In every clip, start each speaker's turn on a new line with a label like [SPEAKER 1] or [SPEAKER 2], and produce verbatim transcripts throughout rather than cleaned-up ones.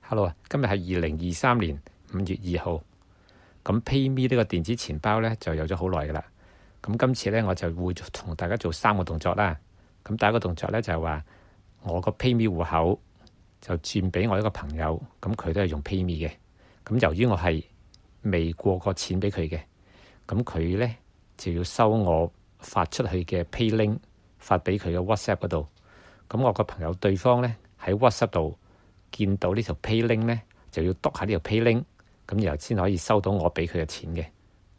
[SPEAKER 1] Hello 啊，今日係二零二三年五月二號。咁 PayMe 呢個電子錢包呢就有咗好耐噶啦。咁今次呢，我就會同大家做三個動作啦。咁第一個動作呢，就係話我個 PayMe 戶口就轉俾我一個朋友，咁佢都係用 PayMe 嘅。咁由於我係未過過錢俾佢嘅，咁佢呢就要收我發出去嘅 Pay Link 發俾佢嘅 WhatsApp 嗰度。咁我個朋友對方呢，喺 WhatsApp 度見到呢條 Pay Link 呢，就要篤下呢條 Pay Link，咁然後先可以收到我俾佢嘅錢嘅。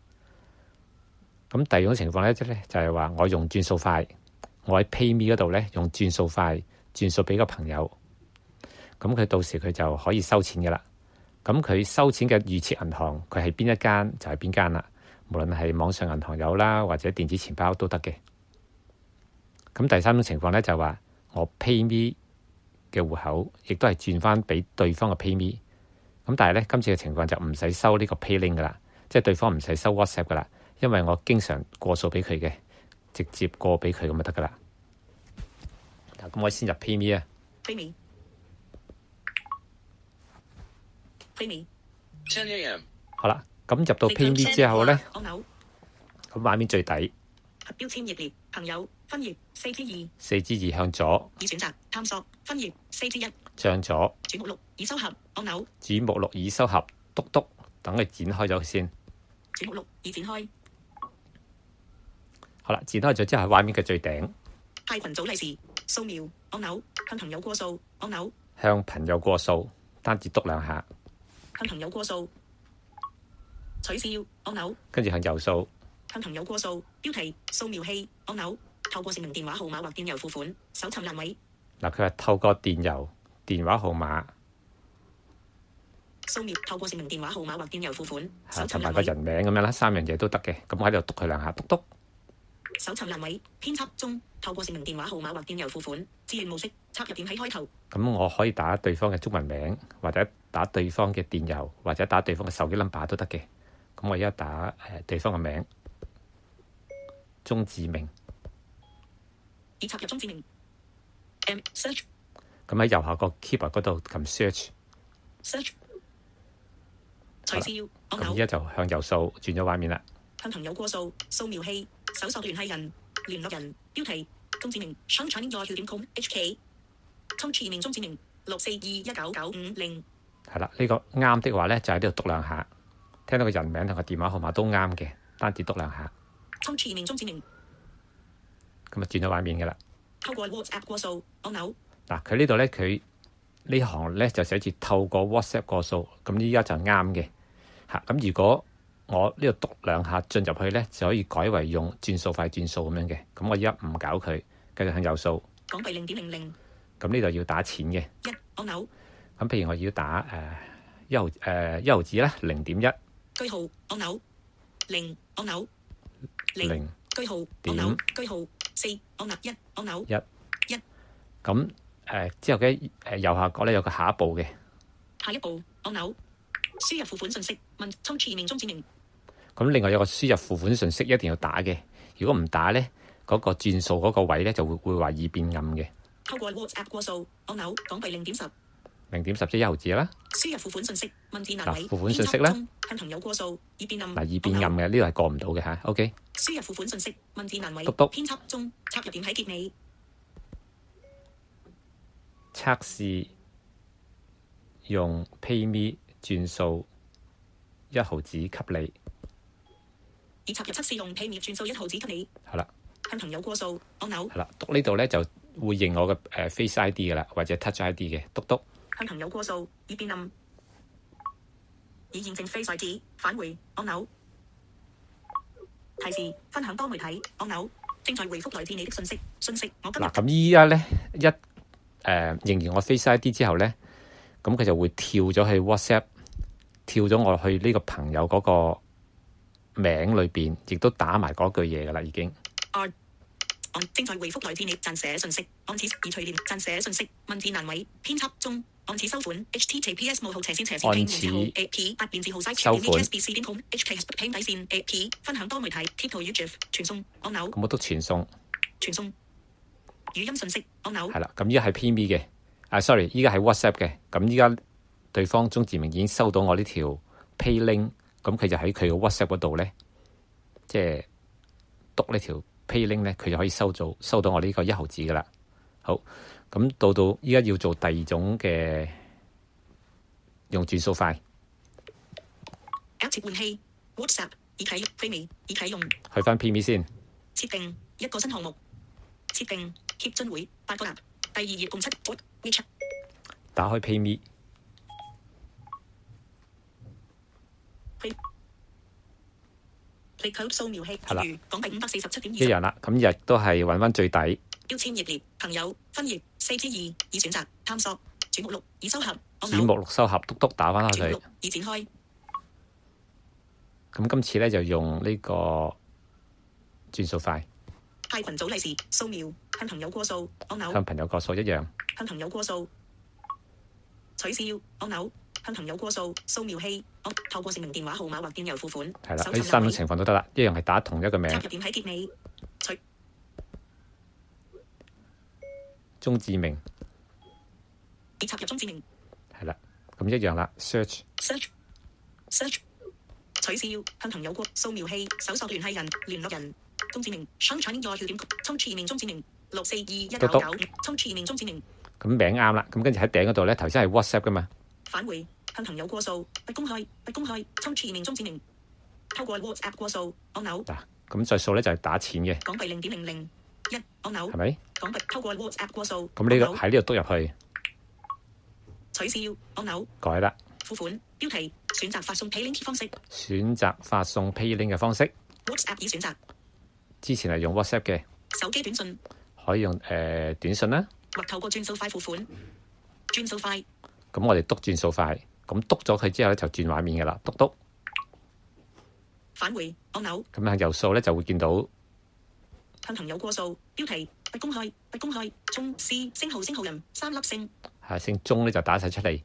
[SPEAKER 1] 咁第二種情況呢，即係就係話我用轉數快，我喺 PayMe 嗰度呢，用轉數快轉數俾個朋友，咁佢到時佢就可以收錢嘅啦。咁佢收錢嘅預設銀行佢係邊一間就係邊間啦，無論係網上銀行有啦，或者電子錢包都得嘅。咁第三種情況呢，就係話我 PayMe 嘅戶口亦都係轉翻俾對方嘅 PayMe，咁但係咧今次嘅情況就唔使收呢個 Pay Link 噶啦，即係對方唔使收 WhatsApp 噶啦，因為我經常過數俾佢嘅，直接過俾佢咁就得噶啦。嗱，咁我先入 PayMe 啊
[SPEAKER 2] PayMe PayMe ten A M
[SPEAKER 1] 好啦，咁入到 PayMe 之後咧，
[SPEAKER 2] 按鈕
[SPEAKER 1] 咁畫面最底
[SPEAKER 2] 標籤頁列朋友分頁四之二
[SPEAKER 1] 四之二向左，
[SPEAKER 2] 已選擇探索分頁四之一
[SPEAKER 1] 向左
[SPEAKER 2] 主目錄已收合按鈕
[SPEAKER 1] 主目錄已收合，篤篤等佢展開咗先。
[SPEAKER 2] 主目錄已展開。
[SPEAKER 1] 好啦，展開咗之後喺畫面嘅最頂
[SPEAKER 2] 派群組利是掃描按鈕向朋友過數按鈕
[SPEAKER 1] 向朋友過數，單字篤兩下，
[SPEAKER 2] 向朋友過數取消按鈕
[SPEAKER 1] 跟住向右掃
[SPEAKER 2] 向朋友過數標題掃描器按鈕透過姓名電話號碼或電郵付款搜尋欄位
[SPEAKER 1] 嗱，佢話透過電郵、電話號碼
[SPEAKER 2] 掃描透過姓名電話號碼或電郵付款搜尋
[SPEAKER 1] 同埋個
[SPEAKER 2] 欄位
[SPEAKER 1] 人名咁樣啦，三樣嘢都得嘅。咁我喺度篤佢兩下，篤篤。
[SPEAKER 2] 搜尋欄位編輯中透過姓名電話號碼或電郵付款自願模式插入點喺開頭。
[SPEAKER 1] 咁我可以打對方嘅中文名，或者打對方嘅電郵，或者打對方嘅手機 number 都得嘅。咁我而家打誒、呃、對方嘅名，鍾志明。
[SPEAKER 2] 已插入鍾志明。M search。
[SPEAKER 1] 咁喺右下角 keyboard 嗰度撳 search。
[SPEAKER 2] search。取消按
[SPEAKER 1] 咁而
[SPEAKER 2] 鈕。
[SPEAKER 1] 家就向右掃，轉咗畫面啦。
[SPEAKER 2] 向朋友過數掃描器搜索聯繫人聯絡人標題鍾志明 sunshine your 點 com H K 鍾志明鍾志明六四二一九九五零。
[SPEAKER 1] 係啦，呢、這個啱的話咧，就喺呢度篤兩下，聽到個人名同個電話號碼都啱嘅，單止篤兩下。
[SPEAKER 2] 鍾志明鍾志明
[SPEAKER 1] 咁啊轉咗畫面嘅啦。
[SPEAKER 2] 透過 WhatsApp 過數按鈕。
[SPEAKER 1] 嗱，佢呢度咧，佢呢行咧就寫住透過 WhatsApp 過數，咁依家就啱嘅嚇。咁如果我呢度篤兩下進入去咧，就可以改為用轉數快轉數咁樣嘅。咁我依家唔搞佢，繼續向右掃。
[SPEAKER 2] 港幣零點零零。
[SPEAKER 1] 咁呢度要打錢嘅。
[SPEAKER 2] 一按鈕。
[SPEAKER 1] 咁譬如我要打誒、呃、一毫誒、呃、一毫紙啦，零點一。
[SPEAKER 2] 句號按鈕。零按鈕。零。
[SPEAKER 1] 零
[SPEAKER 2] 句號按鈕。句號四按鈕一按鈕。
[SPEAKER 1] 一。
[SPEAKER 2] 一。
[SPEAKER 1] 咁誒、呃、之後嘅誒右下角咧有個下一步嘅。
[SPEAKER 2] 下一步按鈕。輸入付款信息問鍾志明鍾志明。
[SPEAKER 1] 咁另外有個輸入付款信息一定要打嘅，如果唔打咧，嗰、那個轉數嗰個位咧就會會話易變暗嘅。
[SPEAKER 2] 透過 WhatsApp 過數按鈕港幣零點十。
[SPEAKER 1] 零點十即係一毫紙啦。
[SPEAKER 2] 輸入付款信息問字難位。
[SPEAKER 1] 付款信息咧，
[SPEAKER 2] 向朋友過數易變暗。
[SPEAKER 1] 嗱，易變暗嘅呢度係過唔到嘅嚇。OK。
[SPEAKER 2] 輸入付款信息問字難位。
[SPEAKER 1] 篤篤
[SPEAKER 2] 編輯中插入點喺結尾。
[SPEAKER 1] 測試用 PayMe 轉數一毫紙給你。
[SPEAKER 2] 已插入測試用 PayMe 轉數一毫紙給你。
[SPEAKER 1] 係啦。
[SPEAKER 2] 向朋友過數按鈕。
[SPEAKER 1] 係啦，篤呢度咧就會認我嘅誒 Face I D 嘅啦，或者 Touch I D 嘅，篤篤。
[SPEAKER 2] 向朋友過數已變暗。已驗證 Face I D 返回按鈕。提示分享多媒體按鈕。正在回覆來自你的信息。信息我今日。
[SPEAKER 1] 嗱，咁依家咧一誒、呃、認完我 Face I D 之後咧，咁佢就會跳咗去 WhatsApp，跳咗我去呢個朋友嗰個名裏邊，亦都打埋嗰句嘢噶啦，已經。
[SPEAKER 2] 按正在回覆來自你暫寫信息，按此已除掉暫寫信息文字難位編輯中，按此收款 H T T P S 冒號斜線斜線
[SPEAKER 1] 按此
[SPEAKER 2] A P 八變字號 site
[SPEAKER 1] 收款
[SPEAKER 2] H S B C 點 com H K 拼底線 A P 分享多媒體貼圖 YouTube 傳送按鈕。
[SPEAKER 1] 咁我都傳送。
[SPEAKER 2] 傳送語音信息按鈕。
[SPEAKER 1] 係啦，咁依家係 PayMe嘅，啊 sorry，依家係 WhatsApp 嘅，咁依家對方鍾志明已經收到我呢條 Pay Link，咁佢就喺佢嘅 WhatsApp 嗰度咧，即係篤呢條 Pay Link 咧，佢就可以收到收到我呢個一毫子噶啦。好，咁到到依家要做第二種嘅用轉數快。
[SPEAKER 2] App 切換器 WhatsApp 已啟 PayMe 已啟用。
[SPEAKER 1] 去翻 PayMe 先。
[SPEAKER 2] 設定一個新項目。設定 Keep 津會八個 App。第二頁共七 WeChat。
[SPEAKER 1] 打開 PayMe。
[SPEAKER 2] Play Code 掃描器。
[SPEAKER 1] 係啦。
[SPEAKER 2] 港幣五百四十七點二。
[SPEAKER 1] 一樣啦，咁亦都係揾翻最底。
[SPEAKER 2] 標籤頁列朋友分頁四之二已選擇探索主目錄已收合。
[SPEAKER 1] 主目錄收合，篤篤打翻開佢。
[SPEAKER 2] 已展開。
[SPEAKER 1] 咁今次咧就用呢個轉數快。
[SPEAKER 2] 派群組利是掃描向朋友過數按鈕。
[SPEAKER 1] 向朋友過數一樣。
[SPEAKER 2] 向朋友過數取消按鈕。向朋友過數掃描器按透過姓名電話號碼或電郵付款。
[SPEAKER 1] 係啦，呢三種情況都得啦，一樣係打同一個名。
[SPEAKER 2] 插入點喺結尾。取
[SPEAKER 1] 鍾志明。
[SPEAKER 2] 已插入鍾志明。
[SPEAKER 1] 係啦，咁一樣啦 ，search。
[SPEAKER 2] search search 取消向朋友過掃描器搜索聯繫人聯絡人鍾志明 sunshine 在跳點衝刺面鍾志明六四二一九九衝刺面鍾志明。
[SPEAKER 1] 咁名啱啦，咁跟住喺頂嗰度咧，頭先係 WhatsApp 噶嘛。
[SPEAKER 2] 返回向朋友過數不公開不公開衝刺面鍾志明透過 WhatsApp 過數按鈕。
[SPEAKER 1] 嗱，咁再數咧就係打錢嘅。
[SPEAKER 2] 港幣零點零零一按鈕。
[SPEAKER 1] 係咪？
[SPEAKER 2] 港幣透過 WhatsApp 過數。
[SPEAKER 1] 咁呢個喺呢度篤入去。
[SPEAKER 2] 取消按鈕。
[SPEAKER 1] 改啦。
[SPEAKER 2] 付款標題選擇發送 Pay Link 方式。
[SPEAKER 1] 選擇發送 Pay Link 嘅方式。
[SPEAKER 2] WhatsApp 已選擇。
[SPEAKER 1] 之前係用 WhatsApp 嘅。
[SPEAKER 2] 手機短信。
[SPEAKER 1] 可以用誒、呃、短信啦。
[SPEAKER 2] 或透過轉數快付款。轉數快。
[SPEAKER 1] 咁我哋篤轉數快，咁篤咗佢之後咧就轉畫面嘅啦，篤篤。
[SPEAKER 2] 返回按鈕。
[SPEAKER 1] 咁喺右數咧就會見到。
[SPEAKER 2] 向朋友過數標題不公開不公開中 C 星號星號人三粒星。
[SPEAKER 1] 係姓鐘咧就打晒出嚟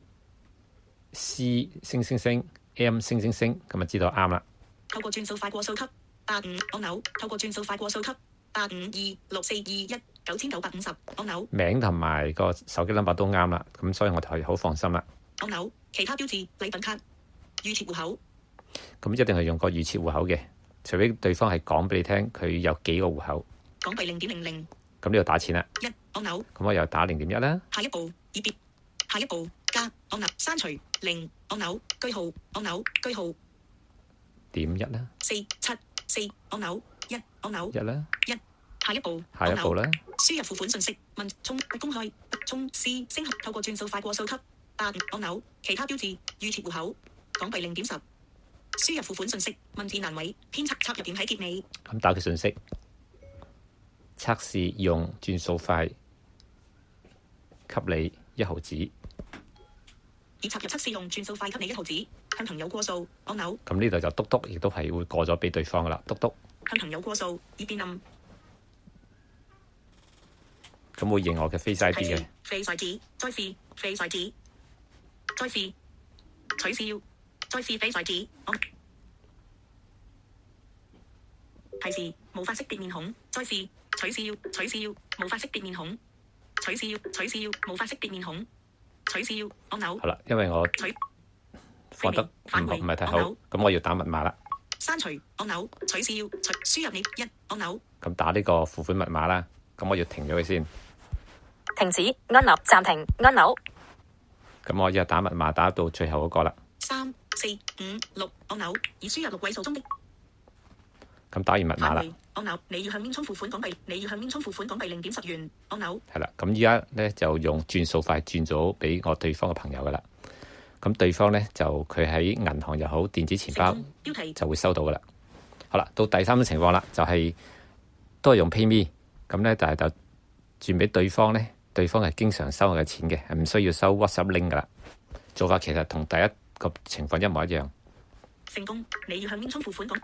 [SPEAKER 1] ，C 星星星 M 星星星，咁就知道啱啦。
[SPEAKER 2] 透過轉數快過數級八五按鈕，透過轉數快過數級八五二六四二一九千九百五十按鈕。名
[SPEAKER 1] 同埋個手機 number 都啱啦，咁所以我哋可以好放心啦。
[SPEAKER 2] 按鈕其他標誌禮品卡預設戶口。
[SPEAKER 1] 咁一定係用個預設戶口嘅，除非對方係講俾你聽佢有幾個戶口。
[SPEAKER 2] 港幣零點零零。
[SPEAKER 1] 咁呢度打錢啦。
[SPEAKER 2] 一按鈕。
[SPEAKER 1] 咁我又打零點一啦。
[SPEAKER 2] 下一步已別。下一步加按鈕刪除零按鈕句號按鈕句號
[SPEAKER 1] 點一啦。
[SPEAKER 2] 四七四按钮一按鈕
[SPEAKER 1] 一啦。
[SPEAKER 2] 一下一步
[SPEAKER 1] 下一步啦。
[SPEAKER 2] 輸入付款信息問充公開充 C 升透過轉數快過數級八按鈕其他標誌預設戶口港幣零點十輸入付款信息問字難位編輯插入點喺結尾。咁
[SPEAKER 1] 打佢信息測試用轉數快給你一毫子。
[SPEAKER 2] 已插入測試用轉數快給你一毫子向朋友過數按鈕。
[SPEAKER 1] 咁呢度就篤篤亦都係會過咗俾對方噶啦，篤篤
[SPEAKER 2] 向朋友過數已變暗。
[SPEAKER 1] 咁會認我嘅 Face I D 嘅。
[SPEAKER 2] Face I D 再試 Face I D 再試取消再試 Face I D 提示無法識別面孔再試取消取消無法識別面孔取消取消無法識別面孔取消按鈕。好啦，
[SPEAKER 1] 因為我放得唔唔係太好，咁我要打密碼啦。
[SPEAKER 2] 刪除按鈕取消取輸入你一按鈕。
[SPEAKER 1] 咁打呢個付款密碼啦，咁我要停咗佢先。
[SPEAKER 2] 停止按鈕暫停按鈕。
[SPEAKER 1] 咁我又打密碼打到最後嗰個啦。
[SPEAKER 2] 三四五六按鈕已輸入六位數中的。
[SPEAKER 1] 咁打完密碼啦。
[SPEAKER 2] 按鈕你要向英聰付款港幣，你要向英聰付款港幣零點十元。按鈕
[SPEAKER 1] 係啦，咁依家咧就用轉數快轉咗俾我對方嘅朋友噶啦。咁對方咧就佢喺銀行又好電子錢包就會收到噶啦。好啦，到第三種情況啦，就係、是、都係用 PayMe， 咁咧就係就轉俾對方咧，對方係經常收我嘅錢嘅，係唔需要收 WhatsApp link 噶啦。做法其實同第一個情況一模一樣。
[SPEAKER 2] 成功，你要向英聰付款港。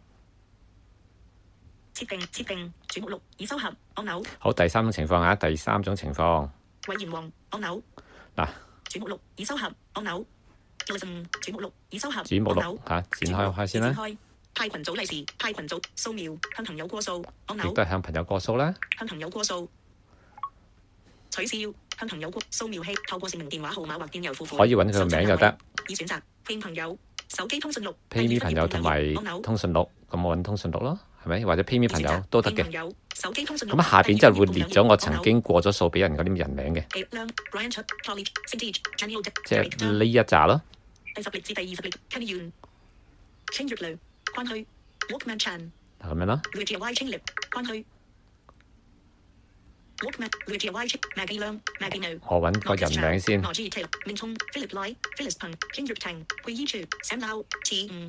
[SPEAKER 2] 設定設定主目錄已收合按鈕。
[SPEAKER 1] 好，第三種情況啊，第三種情況。
[SPEAKER 2] 委員王按鈕。
[SPEAKER 1] 嗱，
[SPEAKER 2] 主目錄已收合按鈕。Listen 主目錄已收合。
[SPEAKER 1] 主目錄嚇，展開開先啦。
[SPEAKER 2] 派群組利是，派群組掃描，向朋友過數按鈕。
[SPEAKER 1] 亦都係向朋友過數啦。
[SPEAKER 2] 向朋友過數。取消向朋友過掃描器，透過姓名電話號碼或電郵付款。
[SPEAKER 1] 可以揾佢個名就得。
[SPEAKER 2] 已選擇拼朋友、手機通訊錄、
[SPEAKER 1] PayMe 朋友同埋通訊錄，咁我揾通訊錄咯，係咪？或者 PayMe 朋友都得嘅。咁下邊就會列咗我曾經過咗數俾人嗰啲人名嘅，即係呢一紮咯。
[SPEAKER 2] 第十列至第二十列 Kenny 清月亮關去 Walkman Chan
[SPEAKER 1] 咁樣咯。
[SPEAKER 2] Lucia Y 清力關去 Walkman Lucia Y 清 Maggie 亮 Maggie No
[SPEAKER 1] 我揾個人名先。
[SPEAKER 2] 羅志泰明聰 Philip Lai Phyllis 彭清月婷佩依柱 Sam Lau T 五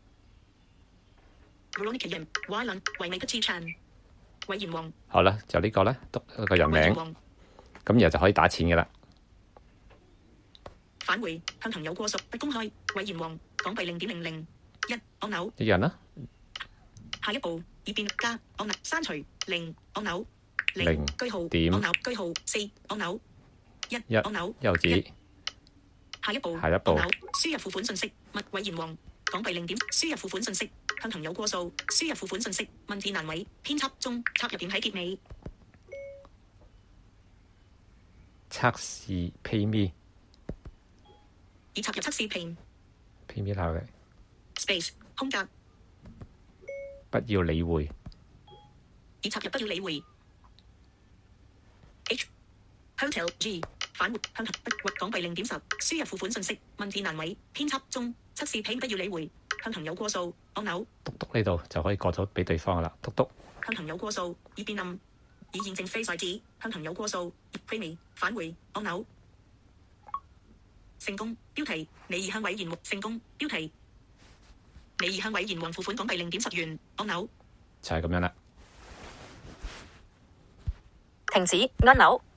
[SPEAKER 2] Veronica Yim Y 倫維美不知 Chan 韋賢王。
[SPEAKER 1] 好啦，就呢個咧，讀個人名，咁然後就可以打錢嘅啦。
[SPEAKER 2] 返回向朋友過數不公開韋賢王港幣零點零零一按鈕
[SPEAKER 1] 一樣啦。
[SPEAKER 2] 下一步以變加按鈕刪除零按鈕
[SPEAKER 1] 零
[SPEAKER 2] 句號
[SPEAKER 1] 點
[SPEAKER 2] 按鈕句號四按鈕一
[SPEAKER 1] 一
[SPEAKER 2] 按鈕
[SPEAKER 1] 一毫子。
[SPEAKER 2] 下一步
[SPEAKER 1] 下一步
[SPEAKER 2] 按鈕輸入付款信息麥韋賢王港幣零點輸入付款信息向朋友過數輸入付款信息問字難位編輯中插入點喺結尾
[SPEAKER 1] 測試 PayMe
[SPEAKER 2] 已插入測試屏
[SPEAKER 1] PayMe 下嘅
[SPEAKER 2] space 空格
[SPEAKER 1] 不要理會
[SPEAKER 2] 已插入不要理會 H Hotel G 返回向不港幣零點十輸入付款信息問字難位編輯中測試屏不要理會向朋友過數按鈕
[SPEAKER 1] 篤篤呢度就可以過咗俾對方噶啦，篤篤
[SPEAKER 2] 向朋友過數已變暗已驗證非晒紙向朋友過數 PayMe 返回按鈕成功標題你已向韋賢王成功標題你已向韋賢王付款港幣零點十元按鈕
[SPEAKER 1] 就係咁樣啦。
[SPEAKER 2] 停止按鈕。